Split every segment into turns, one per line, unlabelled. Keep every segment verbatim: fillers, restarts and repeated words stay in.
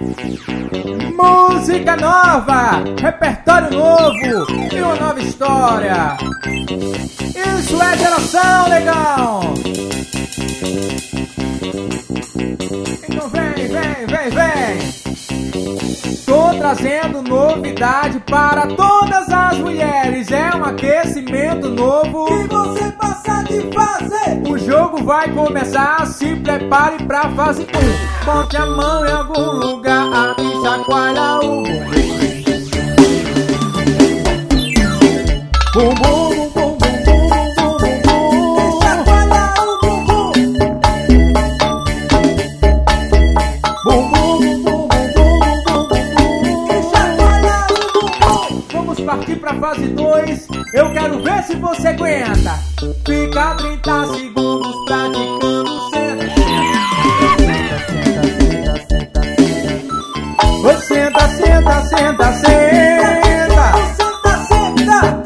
Música nova, repertório novo e uma nova história. Isso é geração legal. Então vem, vem, vem, vem. Tô trazendo novidade para todas as mulheres. É um aquecimento novo
que você passa de fazer.
O jogo vai começar, se prepare pra fase um. Bote a mão em algum lugar e chacoalha o bumbum. Bumbum, bumbum, bumbum, bumbum, bumbum.
E chacoalha o bumbum.
Bumbum, bumbum, bumbum, bumbum, bumbum.
E chacoalha o bumbum.
Vamos partir pra fase dois. Eu quero ver se você aguenta. Fica trinta segundos praticando. Senta, senta, senta, senta, senta.
Senta, senta.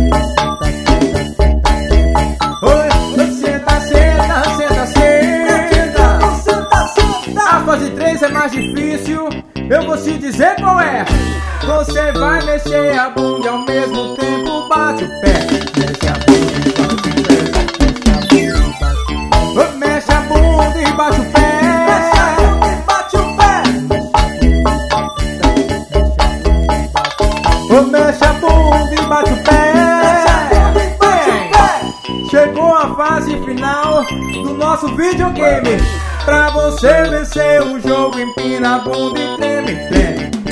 Oi, senta, senta, senta, senta.
Senta, senta.
A fase três é mais difícil, eu vou te dizer qual é. Você vai mexer a bunda e ao mesmo tempo bate o pé. Mexe a bunda, mexe a bunda e bate o pé. Mexe a bunda e bate o pé. Chegou a fase final do nosso videogame. Pra você vencer o jogo, empina a bunda e treme, treme.